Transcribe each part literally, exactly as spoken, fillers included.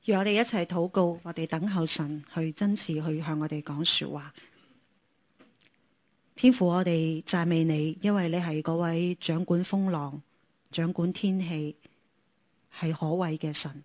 讓我哋一齊禱告，我哋等候神去真實去向我哋講說話。天父，我哋讚美你，因為你係嗰位掌管風浪、掌管天氣，係可畏嘅神。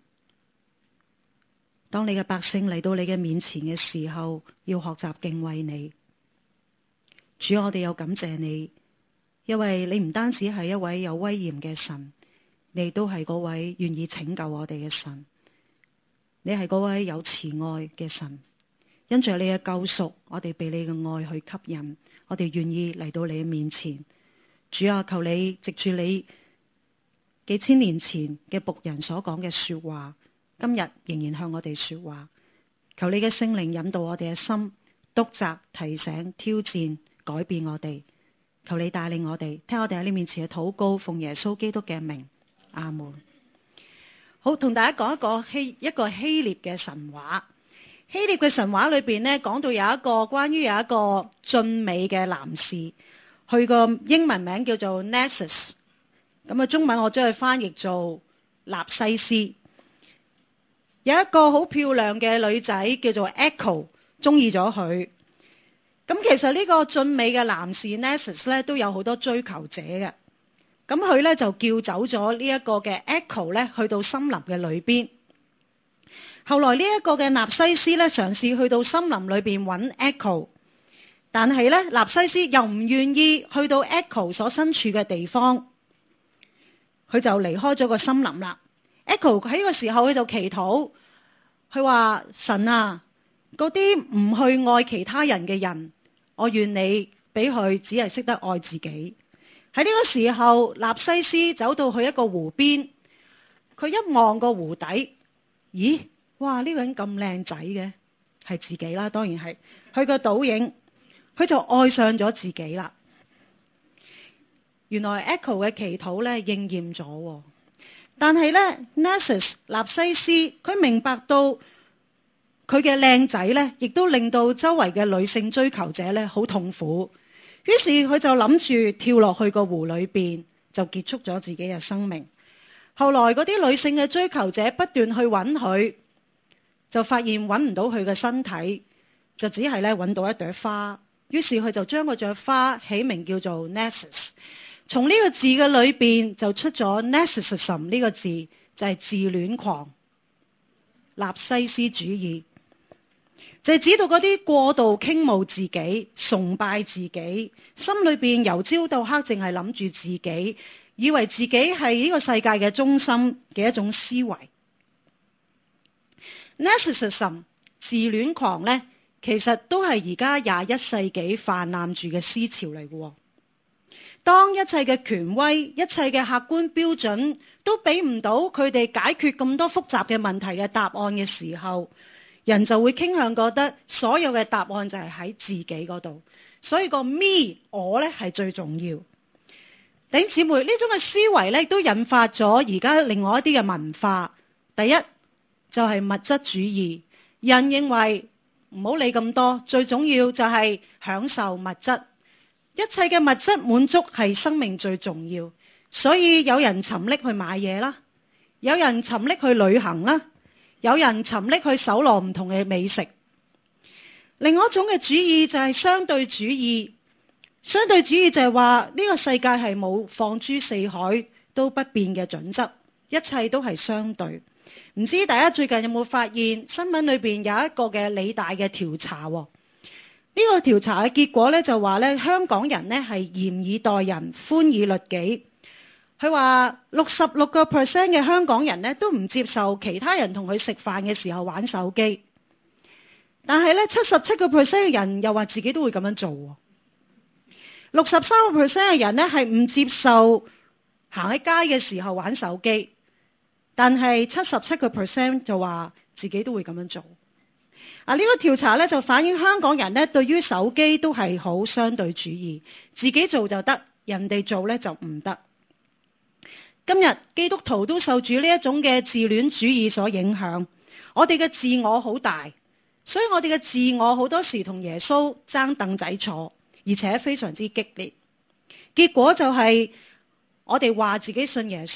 當你嘅百姓嚟到你嘅面前嘅時候，要學習敬畏你。主，我哋又感謝你，因為你唔單止係一位有威嚴嘅神，你都係嗰位願意拯救我哋嘅神。你係嗰位有慈愛嘅神，因着你嘅救贖，我哋被你嘅愛去吸引，我哋願意嚟到你嘅面前。主啊，求你藉住你幾千年前嘅僕人所講嘅說話，今日仍然向我哋說話。求你嘅聖靈引導我哋嘅心，督責、提醒、挑戰、改變我哋。求你帶領我哋，聽我哋喺你面前嘅禱告，奉耶穌基督嘅名，阿門。好，同大家講一個希一個希臘嘅神話。希臘嘅神話裏邊呢，講到有一個關於有一個俊美嘅男士，佢個英文名叫做 Nessus， 咁啊中文我將佢翻譯做納西斯。有一個好漂亮嘅女仔叫做 Echo， 中意咗佢。咁其實呢個俊美嘅男士 Nessus 咧都有好多追求者嘅。咁佢咧就叫走咗呢一個嘅 Echo 咧去到森林嘅裏邊。後來呢一個嘅納西斯咧嘗試去到森林裏邊揾 Echo， 但係咧納西斯又唔願意去到 Echo 所身處嘅地方，佢就離開咗個森林啦。Echo 喺呢個時候佢就祈禱，佢話神啊，嗰啲唔去愛其他人嘅人，我願你俾佢只係識得愛自己。喺呢個時候，納西斯走到去一個湖邊，佢一望個湖底，咦，哇，呢個人咁靚仔嘅，係自己啦，當然係佢個倒影，佢就愛上咗自己啦。原來 Echo 嘅祈禱咧應驗咗，但係咧 Nessus 納西斯佢明白到佢嘅靚仔咧，亦都令到周圍嘅女性追求者咧好痛苦。於是佢就諗住跳落去個湖裏邊，就結束咗自己嘅生命。後來嗰啲女性嘅追求者不斷去揾佢，就發現揾唔到佢嘅身體，就只係咧揾到一朵花。於是佢就將嗰朵花起名叫做 Nessus。從呢個字嘅裏邊就出咗 Narcissism 呢個字，就係自戀狂、納西斯主義。就係指到嗰啲過度傾慕自己、崇拜自己，心裏邊由朝到黑淨係諗住自己，以為自己係呢個世界嘅中心嘅一種思維。Narcissism 自戀狂呢，其實都係而家廿一世紀泛濫住嘅思潮嚟嘅。當一切嘅權威、一切嘅客觀標準都俾唔到佢哋解決咁多複雜嘅問題嘅答案嘅時候，人就會傾向覺得所有嘅答案就係喺自己嗰度，所以個 me 我咧係最重要。弟兄姊妹，呢種嘅思維咧都引發咗而家另外一啲嘅文化。第一就係物質主義，人認為唔好理咁多，最重要就係享受物質，一切嘅物質滿足係生命最重要。所以有人沉溺去買嘢啦，有人沉溺去旅行啦，有人沉溺去搜羅唔同嘅美食。另外一種嘅主義就係相對主義。相對主義就係話呢個世界係冇放諸四海都不變嘅準則，一切都係相對。唔知大家最近有冇發現新聞裏邊有一個嘅理大嘅調查？呢個調查嘅結果咧就話咧，香港人咧係嚴以待人，寬以律己。佢話六十六個 percent 嘅香港人咧都唔接受其他人同佢食飯嘅時候玩手機，但係咧七十七個 percent 嘅人又話自己都會咁樣做。六十三個 percent 嘅人咧係唔接受行喺街嘅時候玩手機，但係七十七個 percent 就話自己都會咁樣做。啊，呢個調查咧就反映香港人咧對於手機都係好相對主義，自己做就得，人哋做咧就唔得。今日基督徒都受住呢一種嘅自戀主義所影響，我哋嘅自我好大，所以我哋嘅自我好多時同耶穌爭凳仔坐，而且非常之激烈。結果就係我哋話自己信耶穌，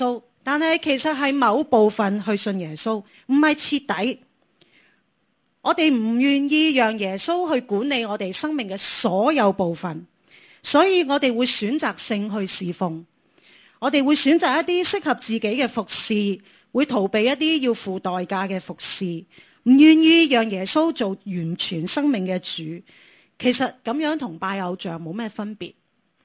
但係其實係某部分去信耶穌，唔係徹底。我哋唔願意讓耶穌去管理我哋生命嘅所有部分，所以我哋會選擇性去侍奉，我哋會選擇一啲適合自己嘅服侍，會逃避一啲要付代價嘅服侍，唔願意讓耶穌做完全生命嘅主。其實咁樣同拜偶像冇咩分別，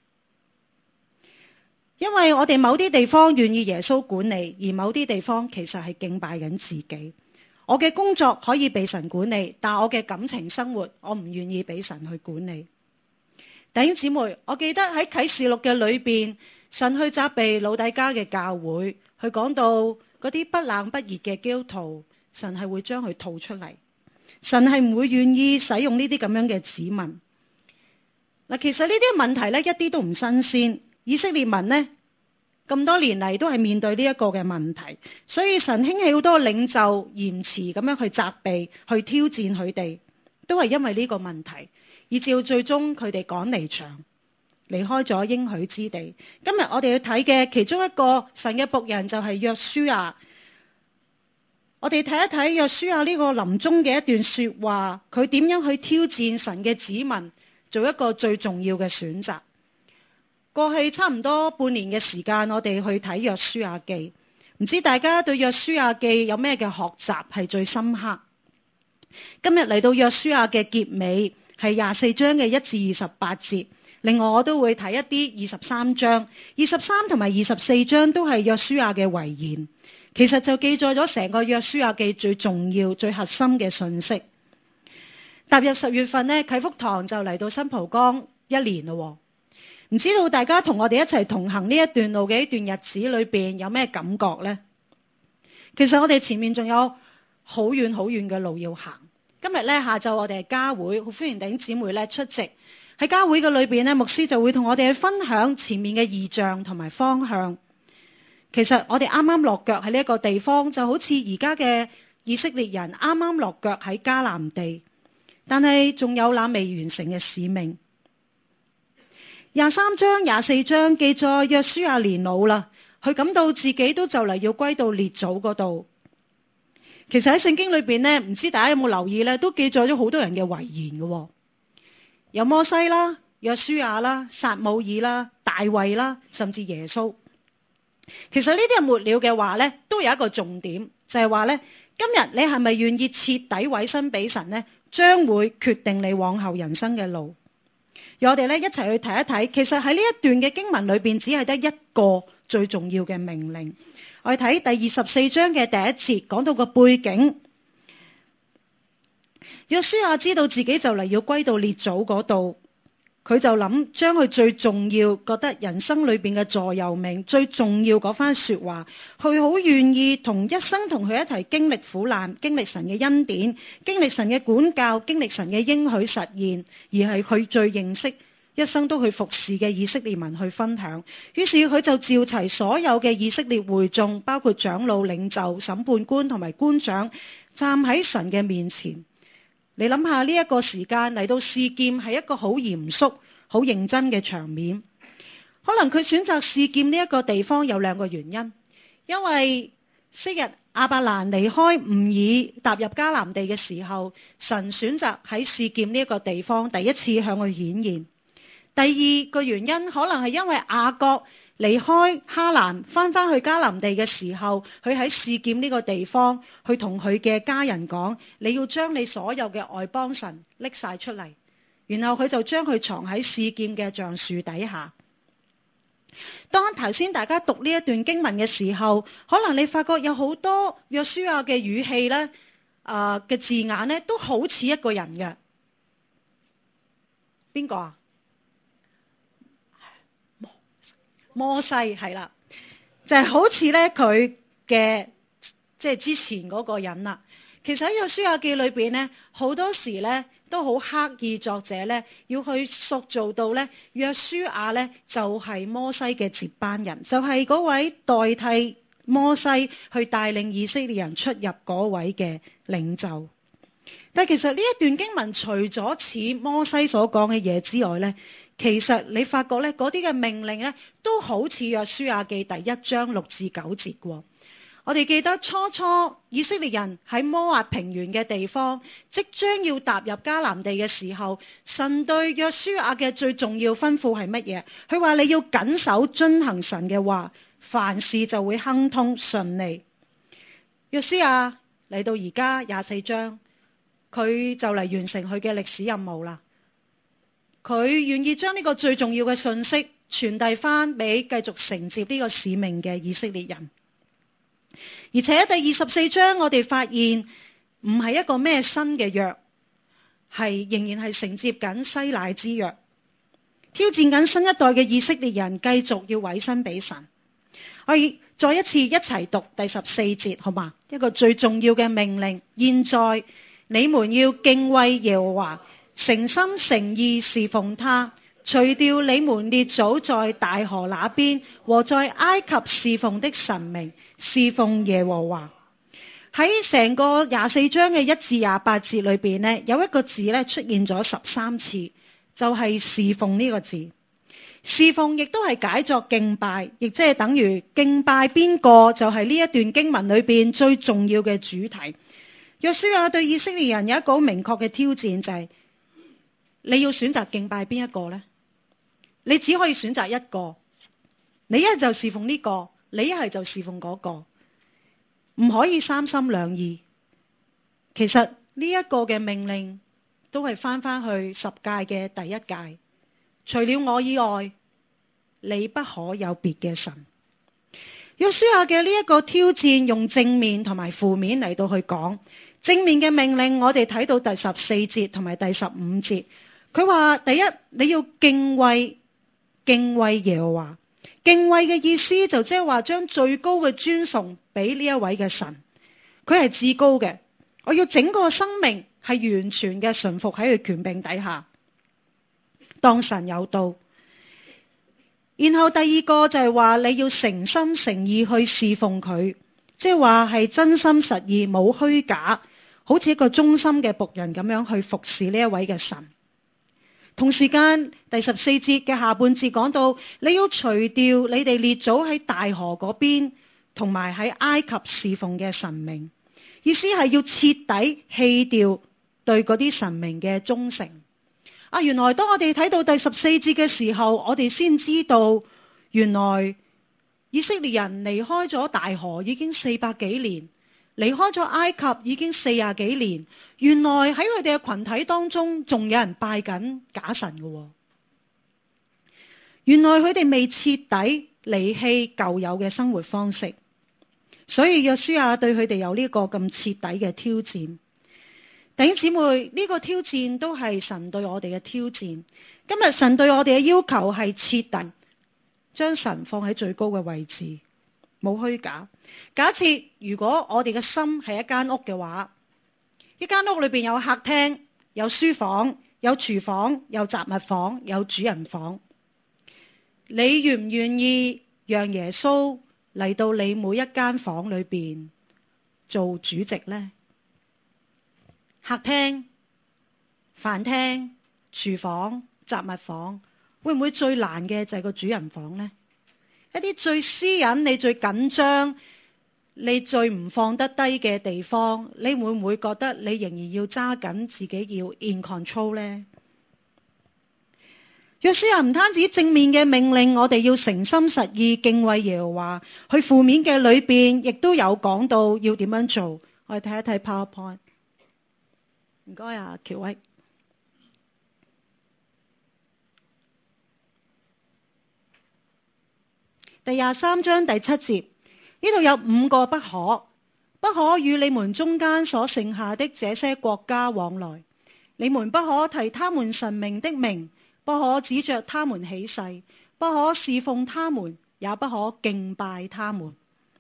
因為我哋某啲地方願意耶穌管理，而某啲地方其實係敬拜緊自己。我嘅工作可以被神管理，但我嘅感情生活我唔願意俾神去管理。弟兄姊妹，我記得喺啟示錄嘅裏邊，神去責備老底嘉嘅教會，去講到嗰啲不冷不熱嘅基督徒，神係會將佢吐出嚟，神係唔會願意使用呢啲咁樣嘅子民。嗱，其實呢啲問題咧一啲都唔新鮮，以色列民呢，咁多年嚟都係面對呢一個嘅問題，所以神興起好多領袖嚴詞咁樣去責備、去挑戰佢哋，都係因為呢個問題，以至到最終佢哋趕離場，離開咗應許之地。今日我哋要睇嘅其中一個神嘅僕人就係約書亞。我哋睇一睇約書亞呢個臨終嘅一段說話，佢點樣去挑戰神嘅子民，做一個最重要嘅選擇。過去差唔多半年嘅時間，我哋去睇約書亞記，唔知大家對約書亞記有咩嘅學習係最深刻？今日嚟到約書亞嘅結尾，係廿四章嘅一至二十八節。另外我都會睇一啲二十三章，二十三同埋二十四章都係約書亞嘅遺言，其實就記載咗成個約書亞記最重要、最核心嘅信息。踏入十月份呢，啟福堂就嚟到新蒲崗一年咯。唔知道大家同我哋一齊同行呢一段路嘅一段日子裏邊有咩感覺呢？其實我哋前面仲有好遠好遠嘅路要行。今日呢，下晝我哋係家會，好歡迎弟兄姊妹呢出席。喺家會嘅裏邊呢，牧師就會同我哋去分享前面嘅異象同埋方向。其實我哋啱啱落腳喺呢一個地方，就好似而家嘅以色列人啱啱落腳喺迦南地，但係仲有那未完成嘅使命。廿三章、廿四章記載約書亞年老啦，佢感到自己都就嚟要歸到列祖嗰度。其實喺聖經裏邊呢，唔知大家有冇留意呢，都記載咗好多人嘅遺言嘅，有摩西啦、約書亞啦、撒母耳啦、大衛啦，甚至耶穌。其實呢啲係末了嘅話呢，都有一個重點，就係話呢，今日你係咪願意徹底委身俾神呢？將會決定你往後人生嘅路。讓我哋咧一齊去睇一睇，其實喺呢一段嘅經文裏邊，只係得一個最重要嘅命令。我哋睇第二十四章嘅第一節，講到個背景。約書亞知道自己就嚟要歸到列祖嗰度，佢就諗將佢最重要覺得人生裏邊嘅座右銘最重要嗰番說話，佢好願意同一生同佢一齊經歷苦難，經歷神嘅恩典，經歷神嘅管教，經歷神嘅應許實現，而係佢最認識一生都去服侍嘅以色列民去分享。於是佢就召齊所有嘅以色列會眾，包括長老、領袖、審判官同埋官長，站喺神嘅面前。你諗下呢一個時間嚟到示劍係一個好嚴肅、好認真嘅場面。可能佢選擇示劍呢一個地方有兩個原因，因為昔日亞伯蘭離開吾珥踏入迦南地嘅時候，神選擇喺示劍呢一個地方第一次向佢顯現。第二個原因可能係因為雅各離開哈蘭翻返去迦南地嘅時候，佢喺示劍呢個地方去同佢嘅家人講，你要將你所有嘅外邦神拎晒出嚟，然後佢就將佢藏喺示劍嘅橡樹底下。當頭先大家讀呢一段經文嘅時候，可能你發覺有好多約書亞嘅語氣呢，啊、呃、嘅字眼呢，都好似一個人嘅。邊個啊？摩西係啦，就係、是、好似咧佢嘅即係之前嗰個人啦。其實喺約書亞記裏邊咧，好多時咧都好刻意，作者咧要去塑造到咧約書亞咧就係摩西嘅接班人，就係、是、嗰位代替摩西去帶領以色列人出入嗰位嘅領袖。但係其實呢一段經文除咗似摩西所講嘅嘢之外咧， 其實你發覺咧，嗰啲嘅命令咧，都好似約書亞記第一章六至九節喎。我哋記得初初以色列人喺摩押平原嘅地方，即將要踏入迦南地嘅時候，神對約書亞嘅最重要吩咐係乜嘢？佢話你要謹守遵行神嘅話，凡事就會亨通順利。約書亞嚟到而家廿四章，佢就嚟完成佢嘅歷史任務啦。佢願意將呢個最重要嘅信息傳遞翻俾繼續承接呢個使命嘅以色列人。而且第二十四章我哋發現唔係一個咩新嘅約，係仍然係承接緊西乃之約，挑戰緊新一代嘅以色列人繼續要委身俾神。我哋再一次一齊讀第十四節，好嘛？一個最重要嘅命令，現在你們要敬畏耶和華，誠心誠意侍奉他，除掉你們列祖在大河那邊和在埃及侍奉的神明，侍奉耶和華。喺成個廿四章嘅一至廿八節裏邊呢，有一個字咧出現咗十三次，就係侍奉呢個字。侍奉亦都係解作敬拜，亦即係等於敬拜邊個，就係呢一段經文裏邊最重要嘅主題。約書亞對以色列人有一個好明確嘅挑戰，就係你要選擇敬拜邊一個呢？你只可以選擇一個，你一係就侍奉呢個，你一係就侍奉嗰個，唔可以三心兩意。其實呢一個嘅命令都係翻翻去十誡嘅第一誡，除了我以外，你不可有別嘅神。約書亞嘅呢一個挑戰，用正面同埋負面嚟到去講。正面嘅命令，我哋睇到第十四節同埋第十五節，佢話第一，你要敬畏敬畏耶和華。敬畏嘅意思就即係話將最高嘅尊崇俾呢一位嘅神，佢係至高嘅，我要整個生命係完全嘅順服喺佢權柄底下，當神有道。然後第二個就係話你要誠心誠意去侍奉佢，即係話係真心實意冇虛假，好似一個忠心嘅僕人咁樣去服侍呢一位嘅神。同時間第十四節嘅下半節講到你要除掉你哋列祖喺大河嗰邊同埋喺埃及侍奉嘅神明，意思係要徹底棄掉對嗰啲神明嘅忠誠。啊，原來當我哋睇到第十四節嘅時候，我哋先知道原來以色列人離開咗大河已經四百幾年，離開咗埃及已經四十幾年，原來喺佢哋嘅群體當中仲有人拜緊假神嘅。原來佢哋未徹底離棄舊有嘅生活方式，所以約書亞對佢哋有呢個咁徹底嘅挑戰。弟兄姊妹，呢個挑戰都係神對我哋嘅挑戰。今日神對我哋嘅要求係徹底將神放喺最高嘅位置，冇虛假。假設如果我哋嘅心係一間屋嘅話，一間屋裏邊有客廳、有書房、有廚房、有雜物房、有主人房，你願唔願意讓耶穌嚟到你每一間房裏邊做主席呢？客廳、飯廳、廚房、雜物房，會唔會最難嘅就係個主人房呢？一啲最私隱、你最緊張、你最唔放得低嘅地方，你會唔會覺得你仍然要揸緊自己要 in control 呢？約書亞唔單止正面嘅命令我哋要誠心實意敬畏耶和華，佢負面嘅裏邊亦都有講到要點樣做。我哋睇一睇 PowerPoint。唔該啊，喬威。第廿三章第七節，呢度有五個不可，不可與你們中間所剩下的這些國家往來，你們不可提他們神明的名，不可指着他們起誓，不可侍奉他們，也不可敬拜他們。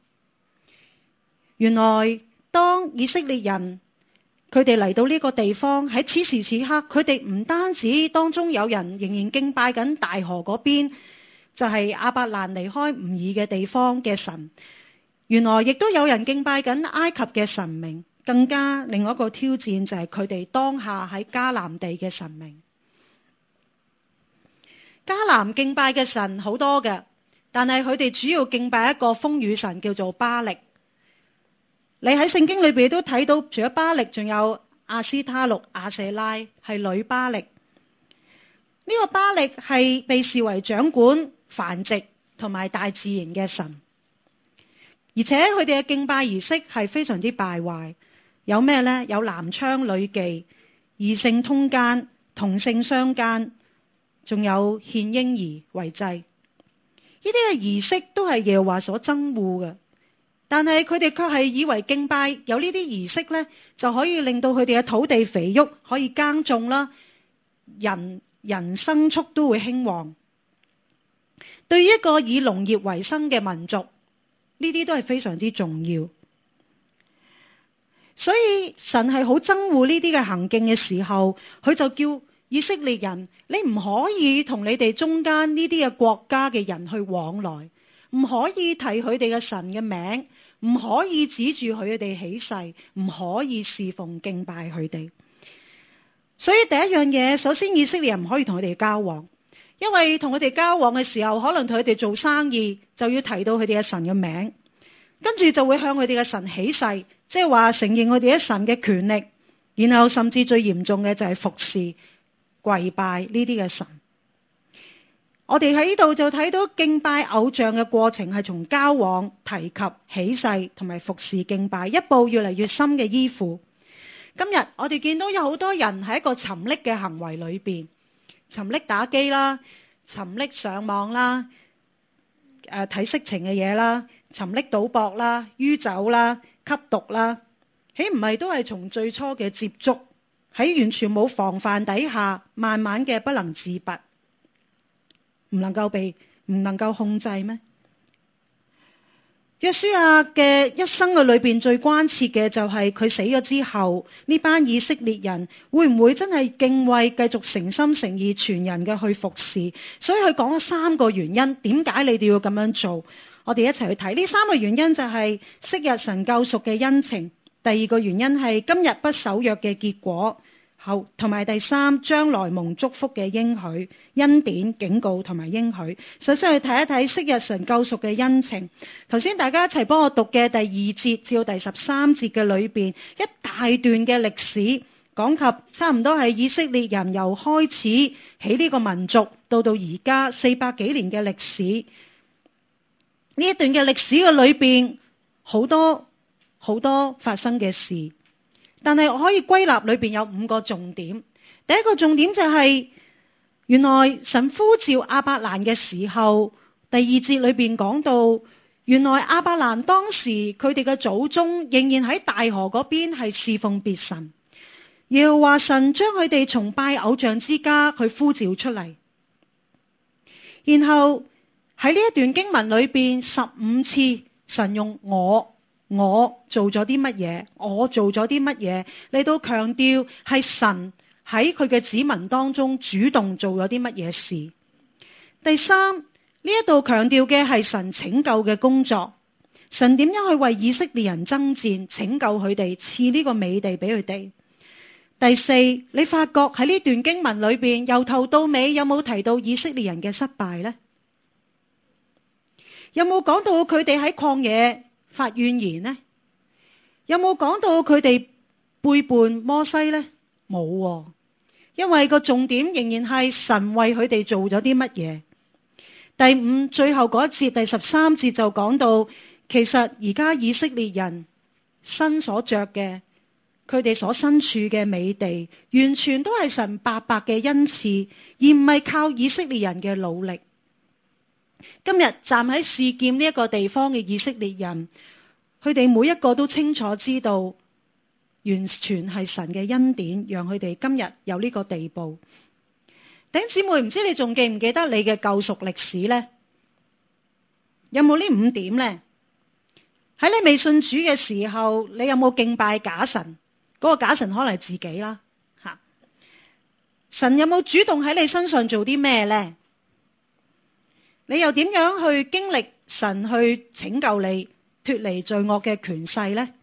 原來當以色列人佢哋嚟到呢個地方，喺此時此刻，佢哋唔單止當中有人仍然敬拜緊大河嗰邊，就係亞伯蘭離開吾珥嘅地方嘅神，原來亦都有人敬拜緊埃及嘅神明。更加另外一個挑戰就係佢哋當下喺迦南地嘅神明。 迦南敬拜嘅神好多嘅，但係佢哋主要敬拜一個風雨神叫做巴力。你喺聖經裏邊都睇到，除咗巴力，仲有亞斯他錄、亞舍拉，係女巴力。呢、這個巴力係被視為掌管繁殖同埋大自然嘅神，而且佢哋嘅敬拜儀式係非常之敗壞。有咩呢？有男娼女妓、異性通姦、同性相姦，仲有獻嬰兒為祭。呢啲嘅儀式都係耶和華所憎惡嘅，但係佢哋卻係以為敬拜有呢啲儀式呢，就可以令到佢哋嘅土地肥沃，可以耕種啦，人人牲畜都會興旺。對於一個以農業為生嘅民族，呢啲都係非常之重要。所以神係好憎惡呢啲嘅行徑嘅時候，佢就叫以色列人，你唔可以同你哋中間呢啲嘅國家嘅人去往來，唔可以提佢哋嘅神嘅名，唔可以指住佢哋起誓，唔可以侍奉敬拜佢哋。所以第一樣嘢，首先以色列人唔可以同佢哋交往，因為同佢哋交往嘅時候，可能同佢哋做生意就要提到佢哋嘅神嘅名，跟住就會向佢哋嘅神起誓，即係話承認佢哋嘅神嘅權力，然後甚至最嚴重嘅就係服侍跪拜呢啲嘅神。我哋喺呢度就睇到敬拜偶像嘅過程係從交往、提及、起誓同埋服侍敬拜，一步越嚟越深嘅依附。今日我哋見到有好多人喺一個沉溺嘅行為裏邊，沉溺打機啦，沉溺上網啦，誒睇色情嘅嘢啦，沉溺賭博啦，酗酒啦，吸毒啦，豈唔係都係從最初嘅接觸，喺完全冇防範底下，慢慢嘅不能自拔，唔能夠被唔能夠控制咩？約書亞嘅一生嘅裏邊最關切嘅就係佢死咗之後，呢班以色列人會唔會真係敬畏，繼續誠心誠意全人嘅去服侍？所以佢講咗三個原因，點解你哋要咁樣做？我哋一齊去睇呢三個原因，就係昔日神救贖嘅恩情，第二個原因係今日不守約嘅結果，後同埋第三將來蒙祝福嘅應許、恩典、警告同埋應許。首先去睇一睇昔日神救贖嘅恩情。頭先大家一齊幫我讀嘅第二節至到第十三節嘅裏邊，一大段嘅歷史講及差唔多係以色列人由開始起呢個民族到到而家四百幾年嘅歷史。呢一段嘅歷史嘅裏邊，好多好多發生嘅事，但係我可以歸納裏邊有五個重點。第一個重點就係、是、原來神呼召亞伯蘭嘅時候，第二節裏邊講到，原來亞伯蘭當時佢哋嘅祖宗仍然喺大河嗰邊係侍奉別神，又話神將佢哋從拜偶像之家去呼召出嚟，然後喺呢一段經文裏邊，十五次神用我我做咗啲乜嘢，我做咗啲乜嘢嚟到強調係神喺佢嘅子民當中主動做咗啲乜嘢事。第三，呢一度強調嘅係神拯救嘅工作，神點樣去為以色列人爭戰，拯救佢哋，賜呢個美地俾佢哋。第四，你發覺喺呢段經文裏邊由頭到尾有冇提到以色列人嘅失敗呢？有冇講到佢哋喺曠野發怨言呢？有冇講到佢哋背叛摩西呢？冇喎，因為個重點仍然係神為佢哋做咗啲乜嘢。第五，最後嗰一節第十三節就講到，其實而家以色列人身所着嘅，佢哋所身處嘅美地，完全都係神白白嘅恩賜，而唔係靠以色列人嘅努力。今日站喺示劍呢一個地方嘅以色列人，佢哋每一個都清楚知道，完全係神嘅恩典，讓佢哋今日有呢個地步。弟兄姊妹，唔知你仲記唔記得你嘅救贖歷史呢？有冇呢五點呢？喺你未信主嘅時候，你有冇敬拜假神？嗰個假神可能係自己啦，吓。神有冇主動喺你身上做啲咩呢？你又點樣去經歷神去拯救你脫離罪惡嘅權勢呢？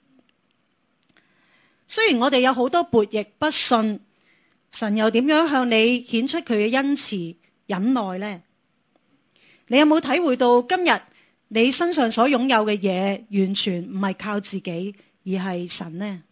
雖然我哋有好多悖逆不信，神又點樣向你顯出佢嘅恩慈， 忍耐呢？你有冇體會到今日你身上所擁有嘅嘢，完全唔係靠自己，而係神呢？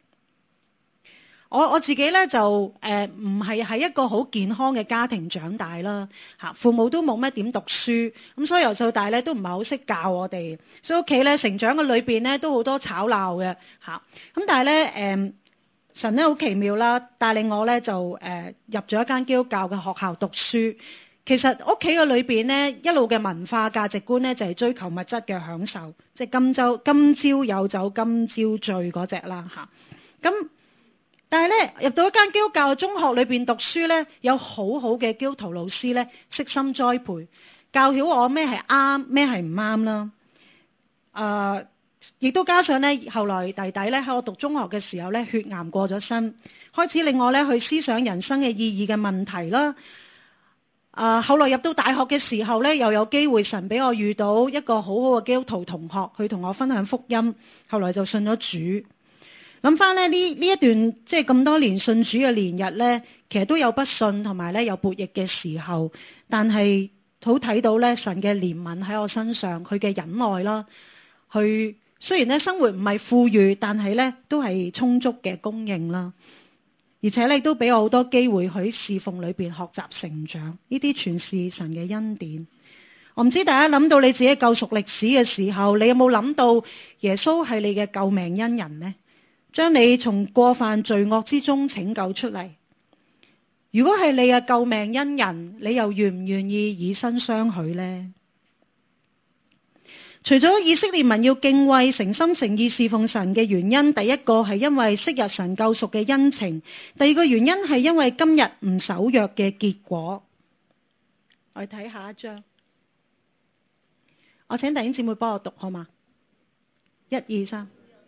我我自己咧就誒唔係喺一個好健康嘅家庭長大啦，嚇父母都冇乜點讀書，咁所以由細到大咧都唔係好識教我哋，所以屋企咧成長嘅裏邊咧都好多吵鬧嘅嚇，咁但係咧誒神咧好奇妙啦，帶領我咧就誒、呃、入咗一間基督教嘅學校讀書。其實屋企嘅裏邊咧一路嘅文化價值觀咧就係、是、追求物質嘅享受，即係今朝今朝有酒今朝醉嗰隻啦嚇，咁。但係咧，入到一間基督教嘅中學裏邊讀書咧，有好好嘅基督徒老師咧，悉心栽培，教曉我咩係啱，咩係唔啱啦。誒、呃，亦都加上咧，後來弟弟咧喺我讀中學嘅時候咧，血癌過咗身，開始令我咧去思想人生嘅意義嘅問題啦。誒、呃，後來入到大學嘅時候咧，又有機會神俾我遇到一個好好嘅基督徒同學，去同我分享福音，後來就信咗主。諗翻咧呢呢一段即係咁多年信主嘅年日咧，其實都有不信同埋咧有悖逆嘅時候，但係好睇到咧神嘅憐憫喺我身上，佢嘅忍耐啦，佢雖然咧生活唔係富裕，但係咧都係充足嘅供應啦，而且咧都俾我好多機會喺侍奉裏邊學習成長，呢啲全是神嘅恩典。我唔知大家諗到你自己救贖歷史嘅時候，你有冇諗到耶穌係你嘅救命恩人呢？將你從過犯罪惡之中拯救出嚟。如果係你嘅救命恩人，你又願唔願意以身相許呢？除咗以色列民要敬畏、誠心誠意侍奉神嘅原因，第一個係因為昔日神救贖嘅恩情，第二個原因係因為今日唔守約嘅結果。我哋睇下一章，我請弟兄姊妹幫我讀好嗎？一二三。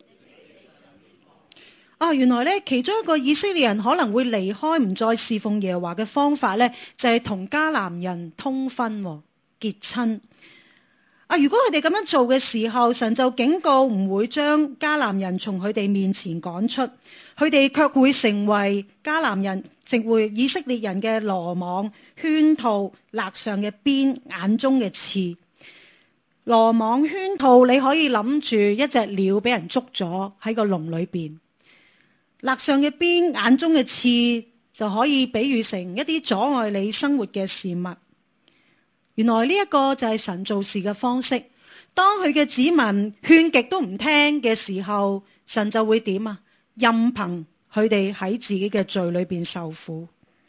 啊，原來咧，其中一個以色列人可能會離開唔再侍奉耶和華嘅方法咧，就係同迦南人通婚結親。啊，如果佢哋咁樣做嘅時候，神就警告唔會將迦南人從佢哋面前趕出，佢哋卻會成為迦南人，成為以色列人嘅羅網、圈套、肋上嘅鞭、眼中嘅刺。羅網圈套，你可以諗住一隻鳥俾人捉咗喺個籠裏邊。肋上嘅鞭，眼中嘅刺，就可以比喻成一啲阻礙你生活嘅事物。原來呢一個就係神做事嘅方式。當佢嘅子民勸極都唔聽嘅時候，神就會點啊？任憑佢哋喺自己嘅罪裏邊受苦。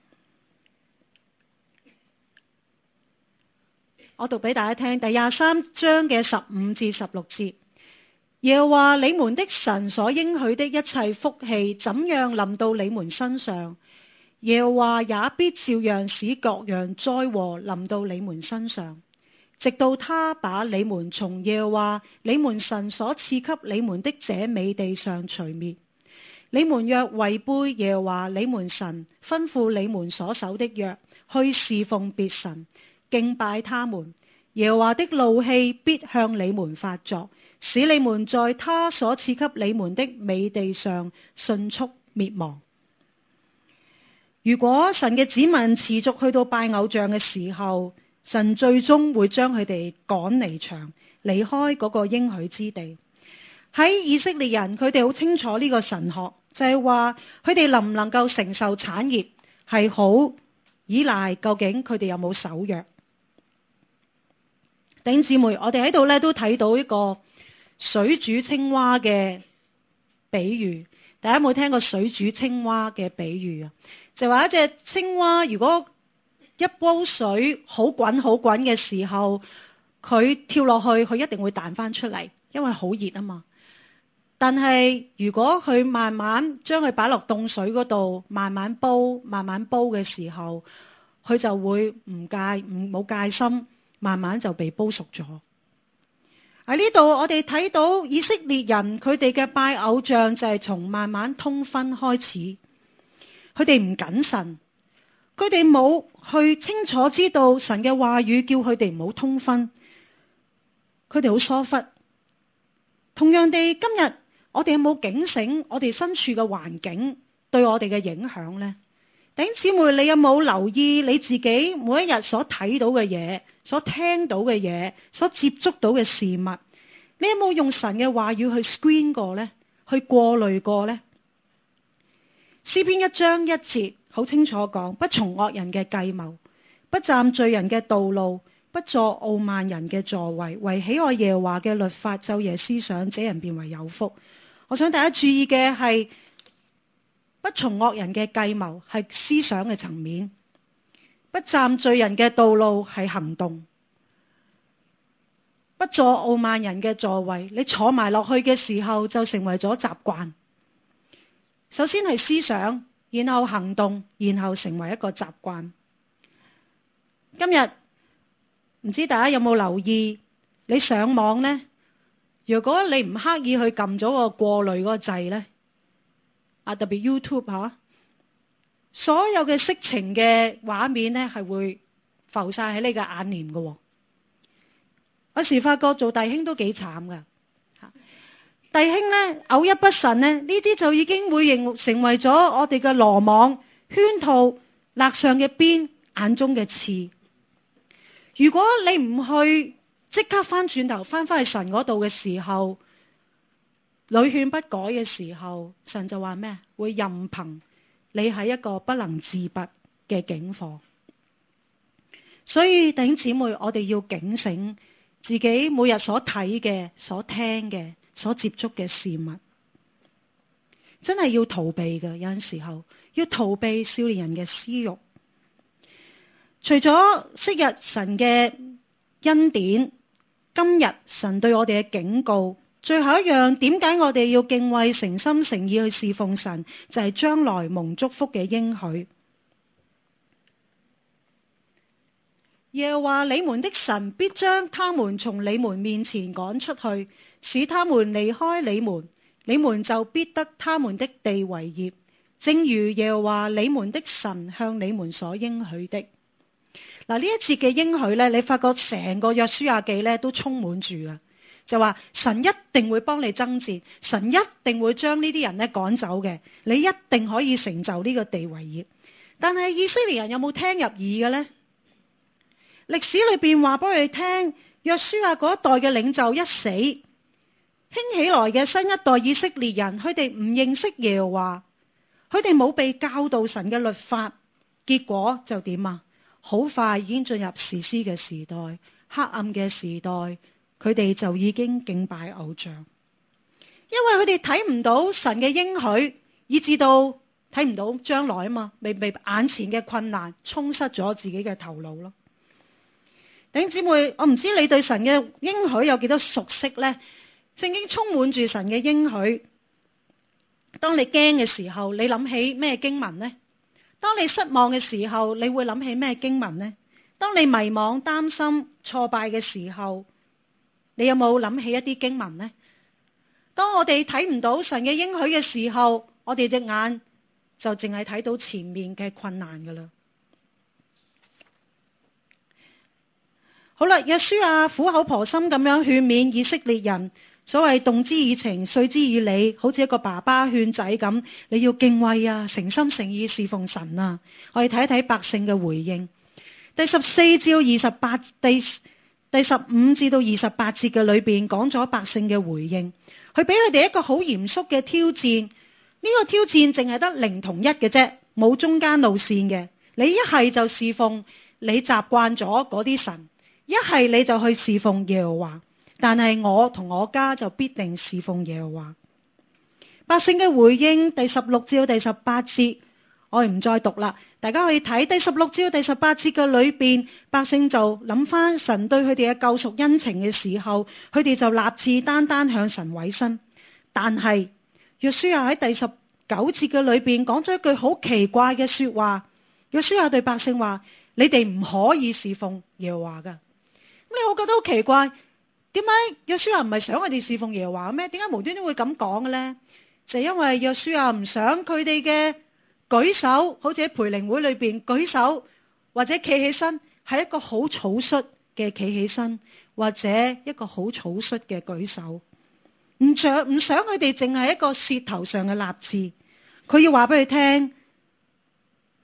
我讀俾大家聽，第廿三章嘅十五至十六節。耶和華你們的神所應許的一切福氣，怎樣臨到你們身上，耶和華也必照樣使各樣災禍臨到你們身上，直到他把你們從耶和華你們神所賜給你們的這美地上除滅。你們若違背耶和華你們神吩咐你們所守的約，去侍奉別神，敬拜他們，耶和華的怒氣必向你們發作，使你們在他所賜給你們的美地上迅速滅亡。如果神嘅子民持續去到拜偶像嘅時候，神最終會將佢哋趕離場，離開嗰個應許之地。喺以色列人，佢哋好清楚呢個神學，就係話佢哋能唔能夠承受產業，係好依賴究竟佢哋有冇守約。弟兄姊妹，我哋喺度咧都睇到一個水煮青蛙嘅比喻。大家有冇聽過水煮青蛙嘅比喻啊？就話一隻青蛙，如果一煲水好滾好滾嘅時候，佢跳落去，佢一定會彈翻出嚟，因為好熱啊嘛。但係如果佢慢慢將佢擺落凍水嗰度，慢慢煲，慢慢煲嘅時候，佢就會唔戒唔冇戒心，慢慢就被煲熟咗。喺呢度我哋睇到以色列人佢哋嘅拜偶像就係從慢慢通婚開始。佢哋唔謹慎，佢哋冇去清楚知道神嘅話語叫佢哋唔好通婚，佢哋好疏忽。同樣地，今日我哋有冇警醒我哋身處嘅環境對我哋嘅影響呢？ 弟兄姊妹，你有冇留意你自己每一日所睇到嘅嘢、所聽到嘅嘢、所接觸到嘅事物？你有冇用神嘅話語去 screen 過呢？去過濾過呢？詩篇一章一節好清楚講：不從惡人嘅計謀，不站罪人嘅道路，不坐傲慢人嘅座位，為喜愛耶和華嘅律法晝夜思想，這人便為有福。我想大家注意嘅係，不從惡人嘅計謀係思想嘅層面，不站罪人嘅道路係行動，不坐傲慢人嘅座位，你坐埋落去嘅時候就成為咗習慣。首先係思想，然後行動，然後成為一個習慣。今日唔知大家有冇留意，你上網呢，如果你唔刻意去撳咗個過濾嗰個掣呢，啊特別 YouTube 吓，所有嘅色情嘅畫面呢係會浮晒喺你嘅眼簾嘅。有時發覺做弟兄都幾慘噶，弟兄呢偶一不慎呢，呢啲就已經會形成為咗我哋嘅羅網、圈套、肋上嘅鞭、眼中嘅刺。如果你唔去即刻翻轉頭翻返去神嗰度嘅時候，屢勸不改嘅時候，神就話咩？會任憑你喺一個不能自拔嘅境況。所以弟兄姊妹，我哋要警醒自己每日所睇嘅、所聽嘅、所接觸嘅事物，真係要逃避嘅。有陣時候要逃避少年人嘅私慾。除咗昔日神嘅恩典，今日神對我哋嘅警告，最後一樣，點解我哋要敬畏、誠心誠意去侍奉神，就係將來蒙祝福嘅應許。耶和華你們的神必將他們從你們面前趕出去，使他們離開你們，你們就必得他們的地為業，正如耶和華你們的神向你們所應許的。嗱，呢一節嘅應許咧，你發覺成個約書亞記咧都充滿住啊，就話神一定會幫你爭戰，神一定會將呢啲人咧趕走嘅，你一定可以成就呢個地為業。但係以色列人有冇聽入耳嘅呢？歷史裏邊話俾佢聽，約書亞嗰一代嘅領袖一死，興起來嘅新一代以色列人，佢哋唔認識耶和華，佢哋冇被教導神嘅律法，結果就點啊？好快已經進入士師嘅時代，黑暗嘅時代，佢哋就已經敬拜偶像，因為佢哋睇唔到神嘅應許，以至到睇唔到將來啊嘛，未被眼前嘅困難沖失咗自己嘅頭腦咯。弟兄姊妹，我唔知你對神嘅應許有幾多熟悉呢？聖經充滿住神嘅應許。當你驚嘅時候，你諗起咩經文呢？當你失望嘅時候，你會諗起咩經文呢？當你迷惘、擔心、挫敗嘅時候，你有冇諗起一啲經文呢？當我哋睇唔到神嘅應許嘅時候，我哋隻眼就淨係睇到前面嘅困難噶啦。好啦，約書亞苦口婆心咁樣勸勉以色列人，所謂動之以情，說之以理，好似一個爸爸勸仔咁，你要敬畏啊，誠心誠意侍奉神啊。我哋睇一睇百姓嘅回應，第十四至二十八，第第十五至到二十八節嘅裏邊講咗百姓嘅回應，佢俾佢哋一個好嚴肅嘅挑戰。呢個挑戰淨係得零同一嘅啫，冇中間路線嘅。你一係就侍奉你習慣咗嗰啲神，一係你就去侍奉耶和華，但係我同我家就必定侍奉耶和華。百姓嘅回應，第十六至到第十八節，我哋唔再讀啦，大家可以睇第十六至到第十八節嘅裏邊，百姓就諗翻神對佢哋嘅救贖恩情嘅時候，佢哋就立志單單向神委身。但係約書亞喺第十九節嘅裏邊講咗一句好奇怪嘅說話，約書亞對百姓話：你哋唔可以侍奉耶和華噶。咁你會覺得好奇怪，點解約書亞唔係想佢哋侍奉耶和華咩？點解無端端會咁講嘅咧？就係因為約書亞唔想佢哋嘅舉手，好似喺培靈會裏邊舉手或者企起身，係一個好草率嘅企起身，或者一個好草率嘅舉手，唔想唔想佢哋淨係一個舌頭上嘅立志。佢要話俾佢聽，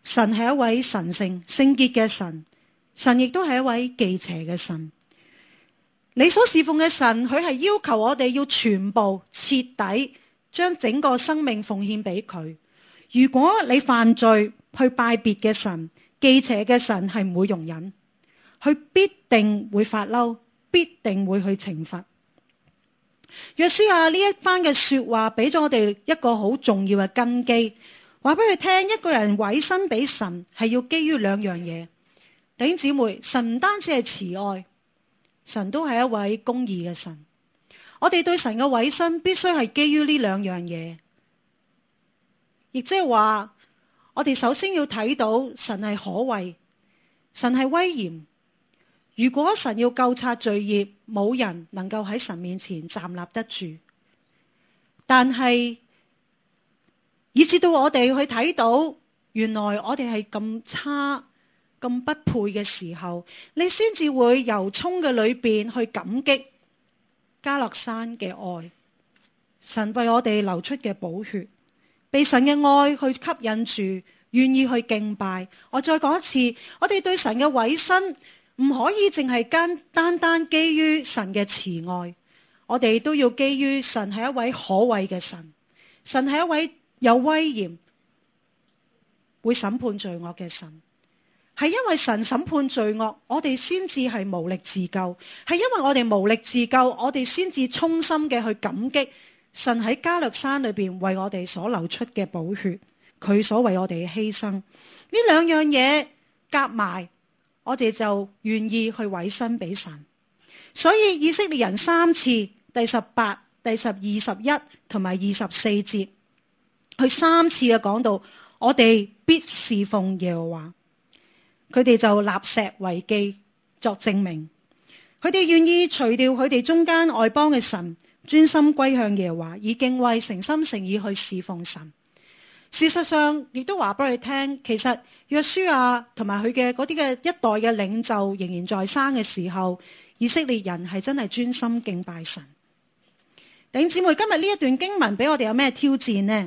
神係一位神聖聖潔嘅神，神亦都係一位忌邪嘅神。你所侍奉嘅神，佢係要求我哋要全部徹底將整個生命奉獻俾佢。如果你犯罪去拜別嘅神，忌邪嘅神係唔會容忍，佢必定會發嬲，必定會去懲罰。約書亞呢一番嘅說話俾咗我哋一個好重要嘅根基，話俾佢聽，一個人委身俾神係要基於兩樣嘢。弟兄姊妹，神唔單止係慈愛，神都係一位公義嘅神。我哋對神嘅委身必須係基於呢兩樣嘢，亦即係話我哋首先要睇到神係可畏，神係威嚴。如果神要究察罪孽，冇人能夠喺神面前站立得住。但係以至到我哋去睇到，原來我哋係咁差、咁不配嘅時候，你先至會由衷嘅裏邊去感激加勒山嘅愛，神為我哋流出嘅寶血，被神嘅愛去吸引住，願意去敬拜。我再講一次，我哋對神嘅委身唔可以淨係單單單基於神嘅慈愛，我哋都要基於神係一位可畏嘅神，神係一位有威嚴、會審判罪惡嘅神。係因為神審判罪惡，我哋先至係無力自救。係因為我哋無力自救，我哋先至衷心嘅去感激神喺加略山裏邊為我哋所流出嘅寶血，佢所為我哋嘅犧牲。呢兩樣嘢夾埋，我哋就願意去委身俾神。所以以色列人三次，第十八、第十二十一同埋二十四節，佢三次嘅講到我哋必侍奉耶和華。佢哋就立石為記作證明，佢哋願意除掉佢哋中間外邦嘅神，專心歸向耶和華，以敬畏誠心誠意去侍奉神。事實上亦都話俾佢聽，其實約書亞同埋佢嘅嗰啲嘅一代嘅領袖仍然在生嘅時候，以色列人係真係專心敬拜神。弟兄姊妹，今日呢一段經文俾我哋有咩挑戰呢？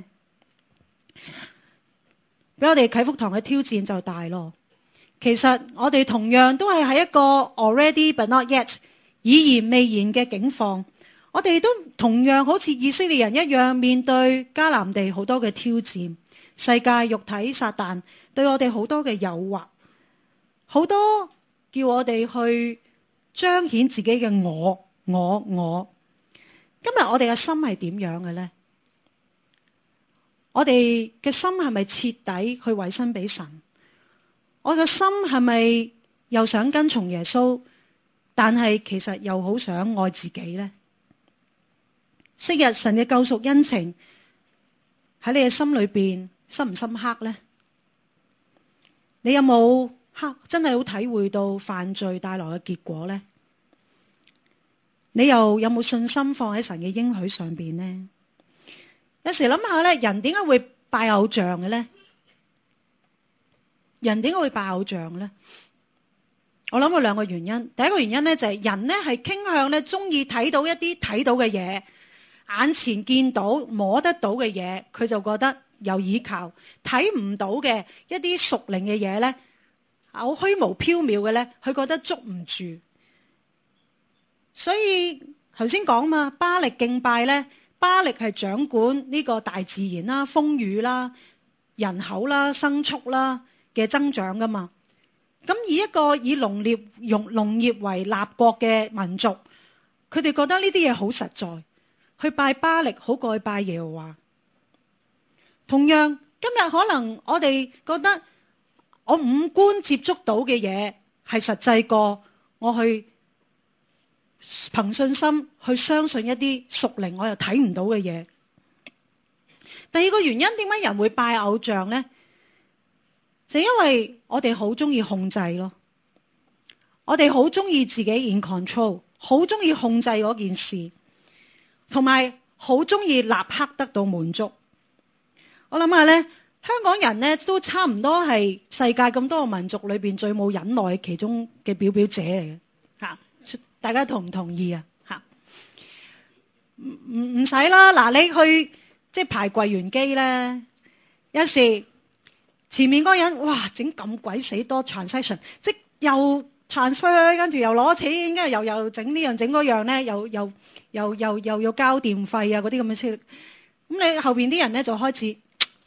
俾我哋啟福堂嘅挑戰就大咯。其實我哋同樣都係喺一個 already but not yet 已然未然嘅境況，我哋都同樣好似以色列人一樣，面對迦南地好多嘅挑戰，世界、肉體、撒旦對我哋好多嘅誘惑，好多叫我哋去彰顯自己嘅我、我、我。今日我哋嘅心係點樣嘅呢？我哋嘅心係咪徹底去委身俾神？我個心係咪又想跟從耶穌，但係其實又好想愛自己呢？昔日神嘅救贖恩情喺你嘅心裏邊深唔深刻呢？你有冇刻真係好體會到犯罪帶來嘅結果呢？你又有冇信心放喺神嘅應許上邊呢？有時諗下咧，人點解會拜偶像嘅呢？人點解會拜偶像呢？我諗過兩個原因。第一個原因咧就係人咧係傾向咧中意睇到一啲睇到嘅嘢，眼前見到摸得到嘅嘢，佢就覺得有依靠；睇唔到嘅一啲屬靈嘅嘢咧，好虛無縹緲嘅咧，佢覺得捉唔住。所以頭先講嘛，巴力敬拜咧，巴力係掌管呢個大自然啦、風雨啦、人口啦、牲畜啦嘅增長噶嘛。咁以一個以農業用農業為立國嘅民族，佢哋覺得呢啲嘢好實在，去拜巴力好過去拜耶和華。同樣今日可能我哋覺得我五官接觸到嘅嘢係實際過我去憑信心去相信一啲屬靈我又睇唔到嘅嘢。第二個原因，點解人會拜偶像呢？就因為我哋好中意控制咯，我哋好中意自己 in control， 好中意控制嗰件事，同埋好中意立刻得到滿足。我諗下呢，香港人呢都差唔多係世界咁多個民族裏邊最冇忍耐其中嘅表表者嚟嘅吓，大家同唔同意啊？吓，唔唔唔使啦，嗱，你去即係排櫃員機咧，有時前面嗰個人哇整咁鬼死多 transaction， 即又 transfer 跟住又攞錢，跟住又又整呢樣整嗰樣咧，又又又又又要交電費啊嗰啲咁嘅車，咁你後邊啲人咧就開始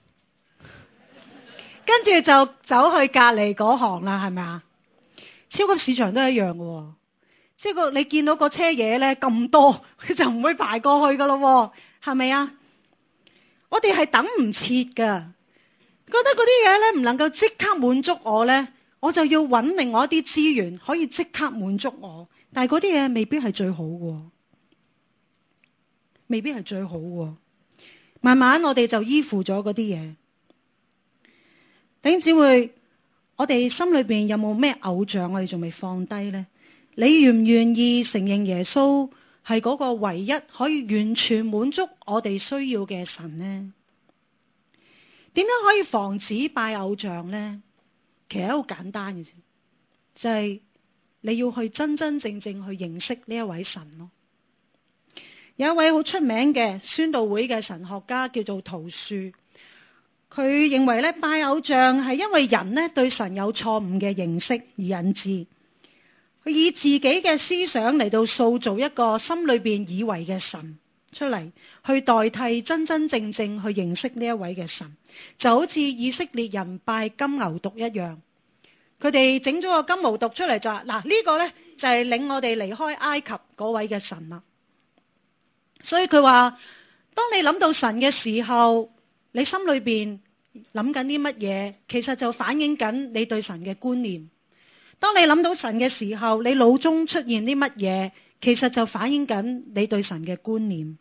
跟住就走去隔離嗰行啦，係咪啊？超級市場都係一樣嘅喎，即係個你見到個車嘢咧咁多，佢就唔會排過去噶咯，係咪啊？我哋係等唔切噶，覺得嗰啲嘢咧唔能夠即刻滿足我咧，我就要揾另外一啲資源可以即刻滿足我，但係嗰啲嘢未必係最好嘅，未必係最好嘅。慢慢我哋就依附咗嗰啲嘢。弟兄姊妹，我哋心裏邊有冇咩偶像我哋仲未放低呢？你願唔願意承認耶穌係嗰個唯一可以完全滿足我哋需要嘅神呢？點樣可以防止拜偶像呢？其實好簡單嘅啫，就係你要去真真正正去認識呢一位神咯。有一位好出名嘅宣道會嘅神學家叫做陶恕，佢認為咧，拜偶像係因為人咧對神有錯誤嘅認識而引致，佢以自己嘅思想嚟到塑造一個心裏邊以為嘅神出嚟，去代替真真正正去認識呢一位嘅神，就好似以色列人拜金牛犢一樣，佢哋整咗個金牛犢出嚟就話嗱，呢個咧就係領我哋離開埃及嗰位嘅神啦。所以佢話，當你諗到神嘅時候，你心裏邊諗緊啲乜嘢，其實就反映緊你對神嘅觀念。當你諗到神嘅時候，你腦中出現啲乜嘢，其實就反映緊你對神嘅觀念。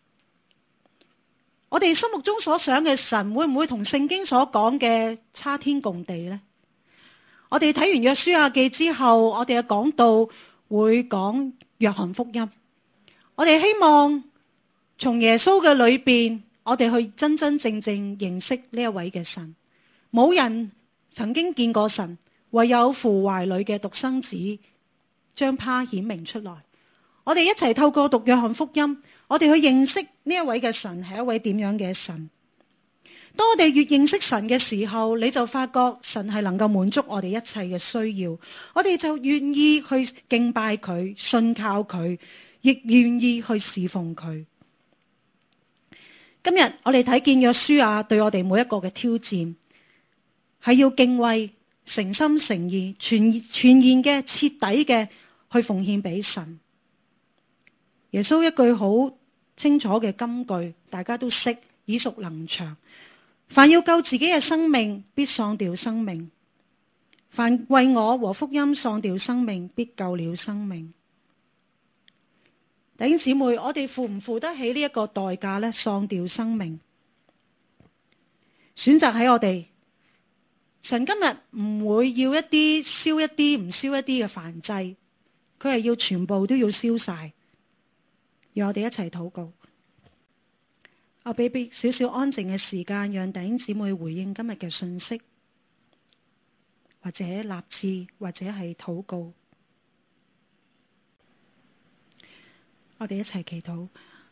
我哋心目中所想嘅神，會唔會同聖經所講嘅差天共地呢？我哋睇完約書亞記之後，我哋嘅講道會講約翰福音。我哋希望從耶穌嘅裏邊，我哋去真真正正認識呢一位嘅神。冇人曾經見過神，唯有父懷裏嘅獨生子將他顯明出來。我哋一齊透過讀約翰福音，我哋去認識呢一位嘅神係一位點樣嘅神。當我哋越認識神嘅時候，你就發覺神係能夠滿足我哋一切嘅需要，我哋就願意去敬拜佢、信靠佢，亦願意去侍奉佢。今日我哋睇見約書亞對我哋每一個嘅挑戰，係要敬畏、誠心誠意、全全然嘅、徹底嘅去奉獻俾神。耶穌一句好清楚嘅金句，大家都識，耳熟能詳。凡要救自己嘅生命，必喪掉生命；凡為我和福音喪掉生命，必救了生命。弟兄姊妹，我哋付唔付得起呢一個代價呢？喪掉生命，選擇喺我哋。神今日唔會要一啲燒一啲唔燒一啲嘅燔祭，佢係要全部都要燒晒。讓我哋一齊禱告。我俾俾少少安靜嘅時間，讓弟兄姊妹回應今日嘅信息，或者立志，或者係禱告。我哋一齊祈禱。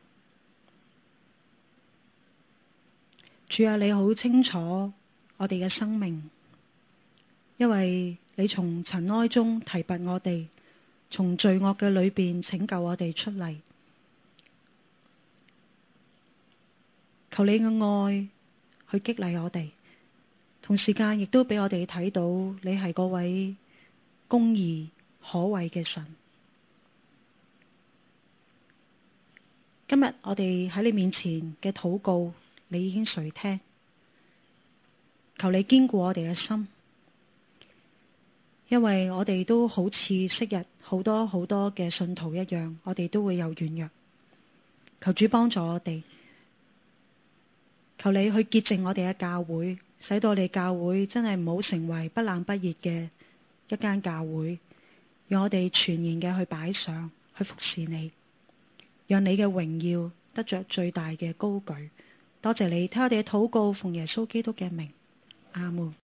主啊，你好清楚我哋嘅生命，因為你從塵埃中提拔我哋，從罪惡嘅裏邊拯救我哋出嚟。求你嘅愛去激勵我哋，同時間亦都俾我哋睇到你係嗰位公義可畏嘅神。今日我哋喺你面前嘅禱告，你已經垂聽。求你堅固我哋嘅心，因為我哋都好似昔日好多好多嘅信徒一樣，我哋都會有軟弱。求主幫助我哋。求你去潔淨我哋嘅教會，使到我哋教會真係唔好成為不冷不熱嘅一間教會，讓我哋全然嘅去擺上，去服侍你，讓你嘅榮耀得着最大嘅高舉。多謝你聽我哋嘅禱告，奉耶穌基督嘅名，阿門。